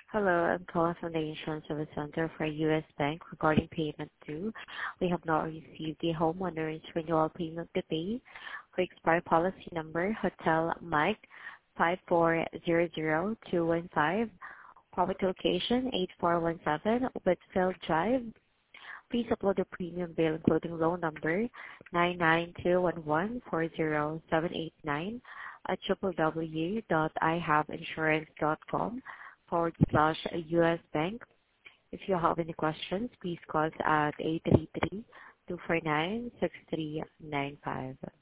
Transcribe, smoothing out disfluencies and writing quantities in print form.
Hello, I'm calling from the Insurance Service Center for U.S. Bank regarding payment due. We have not received the homeowner's renewal payment to pay. For expired policy number, Hotel Mike 5400215, property location 8417 Whitfield Drive. Please upload the premium bill including loan number 992114079 at www.ihaveinsurance.com/US Bank. If you have any questions, please call us at 833-249-6395.